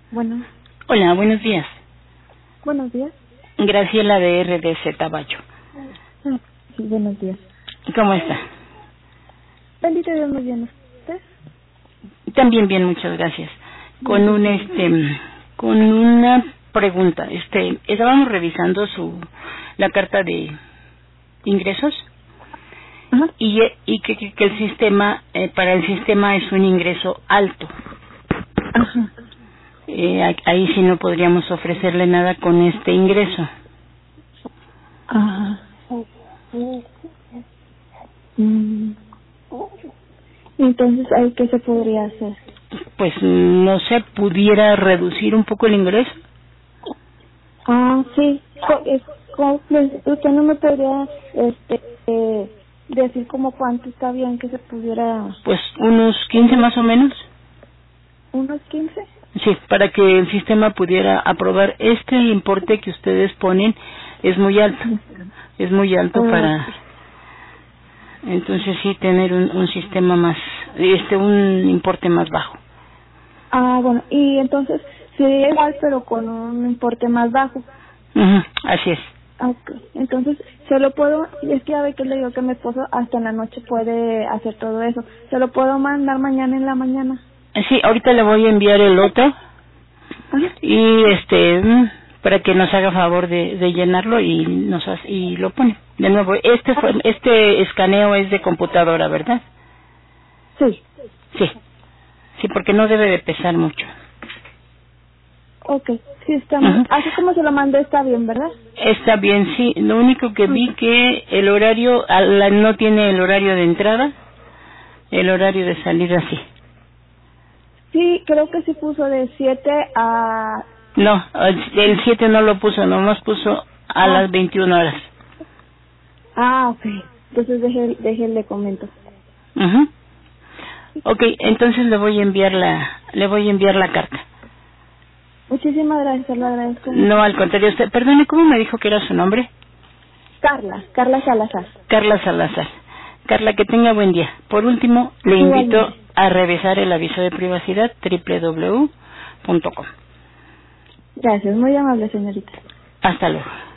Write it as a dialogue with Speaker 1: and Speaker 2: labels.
Speaker 1: Bueno,
Speaker 2: Hola, buenos días.
Speaker 1: buenos días.
Speaker 2: Graciela de RDC Tabacho.
Speaker 1: Ah, sí, buenos días.
Speaker 2: ¿Cómo está?
Speaker 1: Bendito Dios, muy bien. ¿Usted?
Speaker 2: También bien, muchas gracias. Con
Speaker 1: Gracias.
Speaker 2: con una pregunta. Estábamos revisando la carta de ingresos
Speaker 1: Ajá.
Speaker 2: y que el sistema, para el sistema es un ingreso alto.
Speaker 1: Ajá.
Speaker 2: Ahí sí no podríamos ofrecerle nada con este ingreso.
Speaker 1: Ajá. Mm. Entonces, ¿ahí qué se podría hacer?
Speaker 2: Pues no se pudiera reducir un poco el ingreso.
Speaker 1: Ah, sí. Pues, usted no me podría, decir como cuánto está bien que se pudiera,
Speaker 2: Pues unos 15 más o menos.
Speaker 1: unos 15.
Speaker 2: Sí, para que el sistema pudiera aprobar este importe que ustedes ponen es muy alto. Es muy alto
Speaker 1: Ah,
Speaker 2: para, entonces sí, tener un sistema más, un importe más bajo.
Speaker 1: bueno, y entonces sería igual pero con un importe más bajo.
Speaker 2: Ujú, así es.
Speaker 1: Ok, entonces se lo puedo, y es que ya ve que le digo que mi esposo hasta en la noche puede hacer todo eso. Se lo puedo mandar mañana en la mañana.
Speaker 2: Sí, ahorita le voy a enviar el otro
Speaker 1: Ajá.
Speaker 2: y para que nos haga favor de llenarlo y lo pone. De nuevo, este escaneo es de computadora, ¿verdad?
Speaker 1: Sí.
Speaker 2: Sí. Sí, porque no debe de pesar mucho.
Speaker 1: Ok, sí está muy,
Speaker 2: Ujú.
Speaker 1: así como se lo mandé está bien, ¿verdad?
Speaker 2: Está bien, sí. Lo único que vi
Speaker 1: Ok.
Speaker 2: que el horario, no tiene el horario de entrada, el horario de salida sí.
Speaker 1: Sí, creo que sí puso de 7 a...
Speaker 2: No, el 7 no lo puso, nomás puso a
Speaker 1: Ah,
Speaker 2: las 21 horas.
Speaker 1: ok. Entonces déjele comento.
Speaker 2: Ujú. Ok, entonces le voy a enviar la carta.
Speaker 1: Muchísimas gracias, se lo agradezco
Speaker 2: No,
Speaker 1: mucho.
Speaker 2: al contrario, perdone, ¿cómo me dijo que era su nombre?
Speaker 1: Carla Salazar.
Speaker 2: Carla Salazar. Carla, que tenga buen día. Por último, le invito
Speaker 1: Igualmente.
Speaker 2: a revisar el aviso de privacidad www.com.
Speaker 1: Gracias, muy amable señorita.
Speaker 2: Hasta luego.